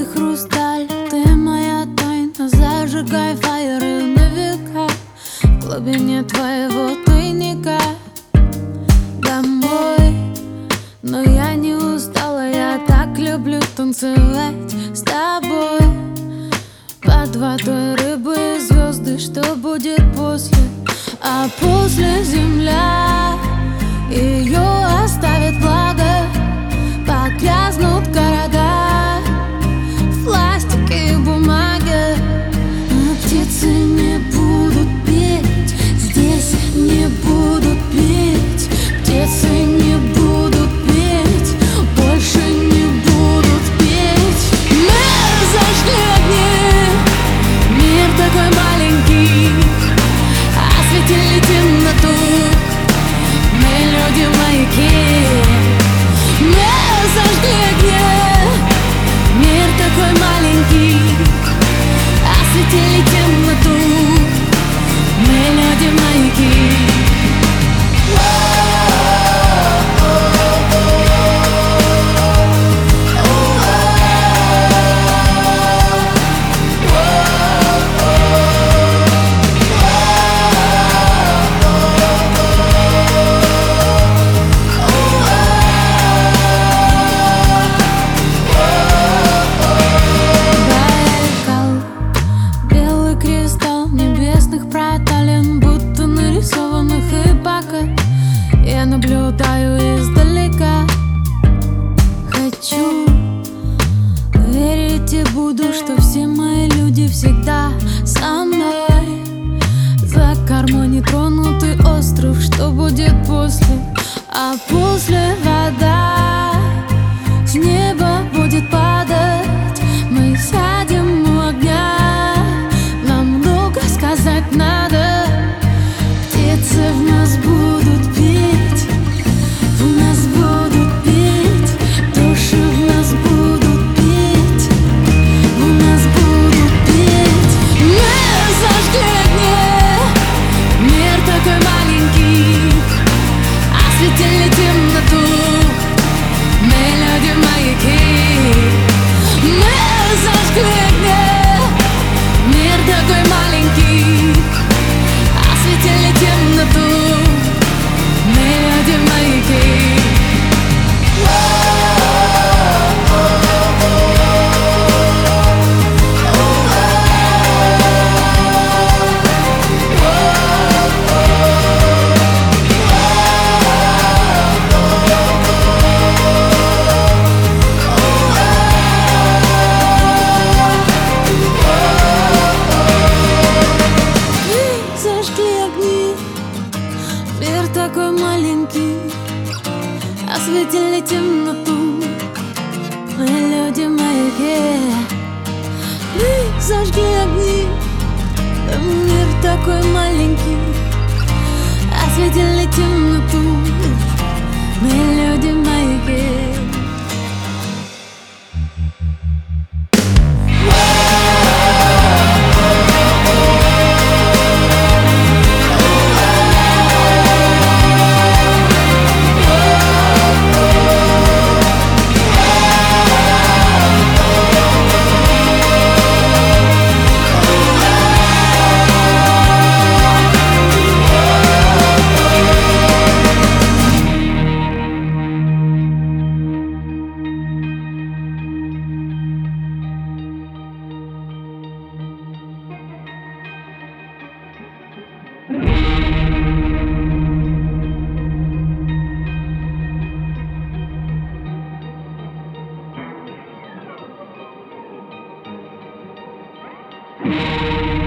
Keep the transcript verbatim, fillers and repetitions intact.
хрусталь, ты моя тайна. Зажигай фаеры на века в глубине твоего тайника. Домой, но я не устала, я так люблю танцевать с тобой. Под водой рыбы и звезды, что будет после? А после земля ее оставит влага, погрязнут города в пластике и бумаге. Но птицы не будут петь, здесь не будут петь. Птицы не будут петь, больше не будут петь. Мы зажгли огни, мир такой маленький, осветили темноту, мы люди-маяки. Мы зажгли огни, мир такой маленький, осветили темноту, мы люди-маяки. Я наблюдаю издалека. Хочу верить и буду, что все мои люди всегда со мной. За кормой нетронутый остров, что будет после? А после вода с неба будет падать. Мы сядем у огня, нам много сказать надо. Птицы в нас будут петь, в нас будут петь, души в нас будут петь, в нас будут петь. Мы зажгли огни, мир такой маленький, осветили темноту, мы люди-маяки. Мы зажгли огни, мир такой маленький, осветили темноту, мы люди-маяки. Мир такой маленький, осветили темноту, мы люди-маяки. Мы зажгли огни, мир такой маленький, осветили темноту, мы люди-маяки. You